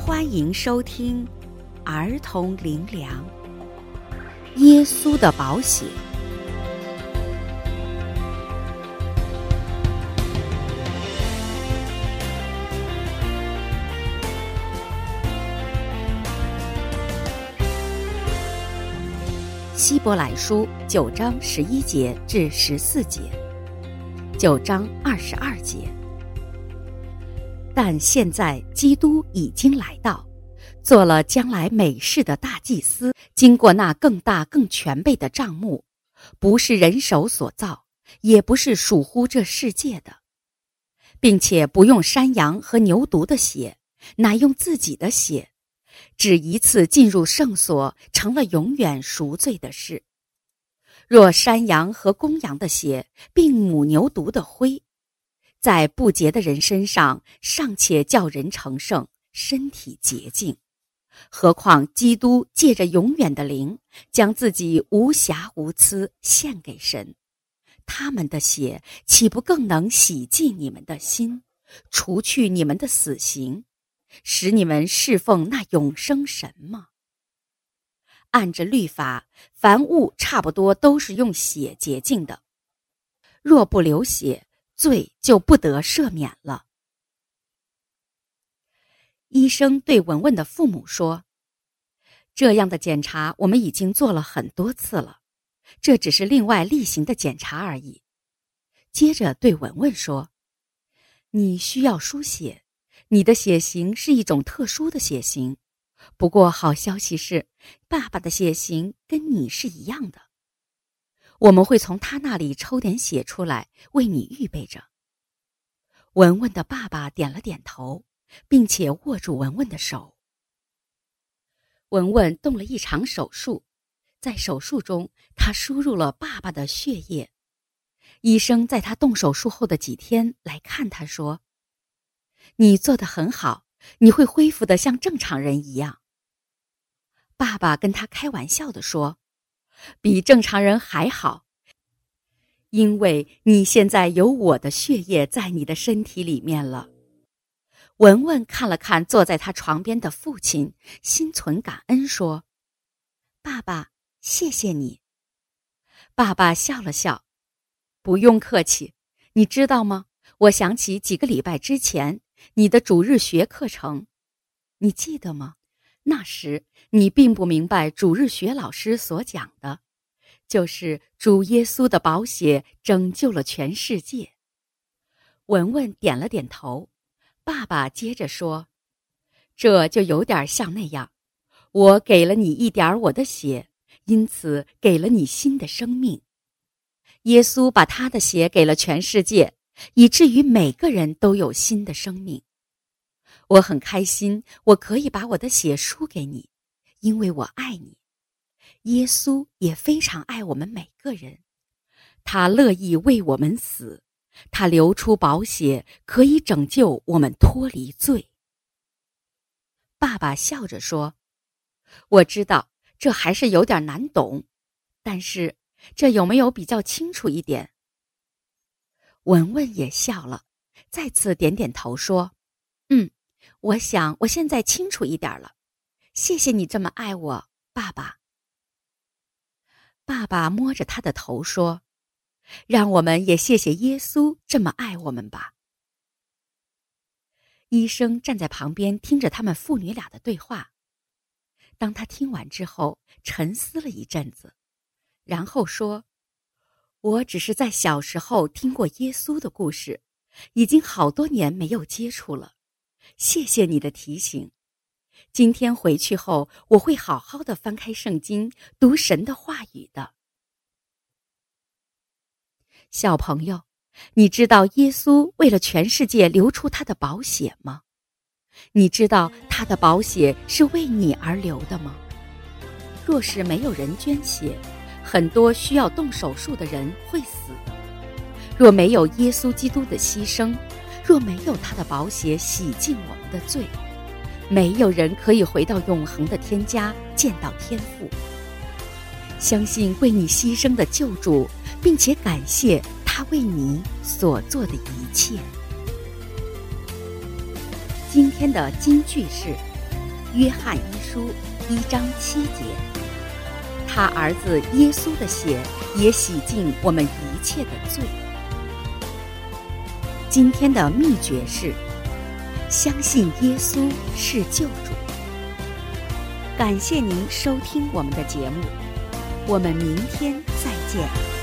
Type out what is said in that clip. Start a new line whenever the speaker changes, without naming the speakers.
欢迎收听儿童灵粮，耶稣的宝血。希伯来书9章11节至14节，9章22节。但现在基督已经来到，做了将来美事的大祭司，经过那更大更全备的帐幕，不是人手所造，也不是属乎这世界的，并且不用山羊和牛犊的血，乃用自己的血，只一次进入圣所，成了永远赎罪的事。若山羊和公羊的血，并母牛犊的灰，在不洁的人身上尚且叫人成圣，身体洁净，何况基督借着永远的灵，将自己无瑕无疵献给神，他们的血岂不更能洗净你们的心，除去你们的死刑，使你们侍奉那永生神吗？按着律法，凡物差不多都是用血洁净的，若不流血，罪就不得赦免了。医生对文文的父母说，这样的检查我们已经做了很多次了，这只是另外例行的检查而已。接着对文文说，你需要输血，你的血型是一种特殊的血型，不过好消息是，爸爸的血型跟你是一样的。我们会从他那里抽点血出来，为你预备着。文文的爸爸点了点头，并且握住文文的手。文文动了一场手术，在手术中，他输入了爸爸的血液。医生在他动手术后的几天来看他说，你做得很好，你会恢复得像正常人一样。爸爸跟他开玩笑地说，比正常人还好，因为你现在有我的血液在你的身体里面了。文文看了看坐在他床边的父亲，心存感恩说，爸爸，谢谢你。爸爸笑了笑，不用客气，你知道吗？我想起几个礼拜之前你的主日学课程，你记得吗？那时你并不明白主日学老师所讲的，就是主耶稣的宝血拯救了全世界。文文点了点头，爸爸接着说，这就有点像那样，我给了你一点我的血，因此给了你新的生命。耶稣把他的血给了全世界，以至于每个人都有新的生命。我很开心，我可以把我的血输给你，因为我爱你。耶稣也非常爱我们每个人，他乐意为我们死，他流出宝血，可以拯救我们脱离罪。爸爸笑着说，我知道这还是有点难懂，但是这有没有比较清楚一点？文文也笑了，再次点点头说，我想我现在清楚一点了，谢谢你这么爱我，爸爸。爸爸摸着他的头说，让我们也谢谢耶稣这么爱我们吧。医生站在旁边听着他们父女俩的对话，当他听完之后沉思了一阵子，然后说，我只是在小时候听过耶稣的故事，已经好多年没有接触了，谢谢你的提醒。今天回去后，我会好好的翻开圣经，读神的话语的。小朋友，你知道耶稣为了全世界流出他的宝血吗？你知道他的宝血是为你而流的吗？若是没有人捐血，很多需要动手术的人会死的。若没有耶稣基督的牺牲，若没有他的宝血洗净我们的罪，没有人可以回到永恒的天家，见到天父。相信为你牺牲的救主，并且感谢他为你所做的一切。今天的金句是， 约翰一书1章7节。他儿子耶稣的血也洗净我们一切的罪。今天的秘诀是相信耶稣是救主。感谢您收听我们的节目，我们明天再见。